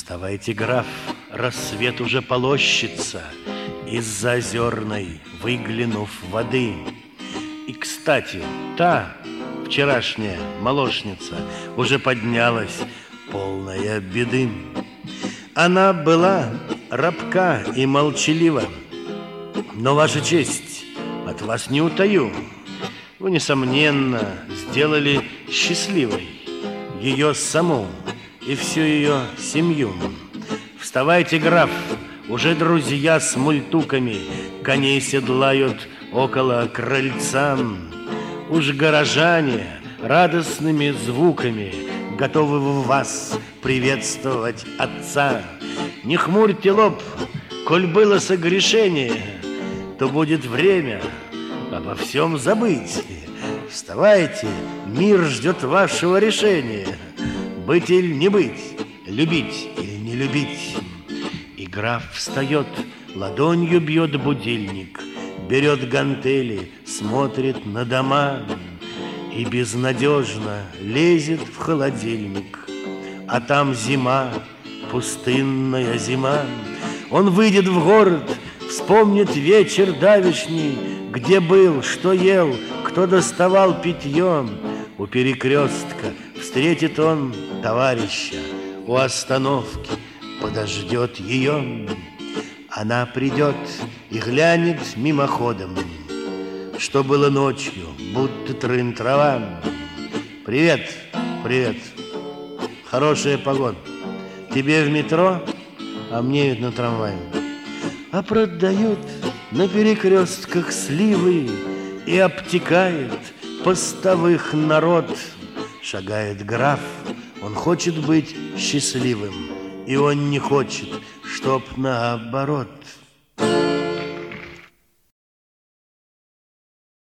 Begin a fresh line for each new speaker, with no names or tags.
Вставайте, граф, рассвет уже полощется из-за озерной, выглянув воды. И, кстати, та вчерашняя молочница уже поднялась, полная беды. Она была рабка и молчалива, но, ваша честь, от вас не утаю, вы, несомненно, сделали счастливой ее саму и всю ее семью. Вставайте, граф, уже друзья с мультуками коней седлают около крыльца. Уж горожане радостными звуками готовы в вас приветствовать отца. Не хмурьте лоб, коль было согрешение, то будет время обо всем забыть. Вставайте, мир ждет вашего решения. Быть или не быть, любить или не любить. И граф встает, ладонью бьет будильник, берет гантели, смотрит на дома и безнадежно лезет в холодильник. А там зима, пустынная зима. Он выйдет в город, вспомнит вечер давешний, где был, что ел, кто доставал питьем. У перекрестка встретит он товарища, у остановки подождет ее. Она придет и глянет мимоходом, что было ночью, будто трын-трава. Привет, привет, хорошая погода. Тебе в метро, а мне ведь на трамвае. А продают на перекрестках сливы и обтекает постовых народ. Шагает граф, он хочет быть счастливым, и он не хочет, чтоб наоборот.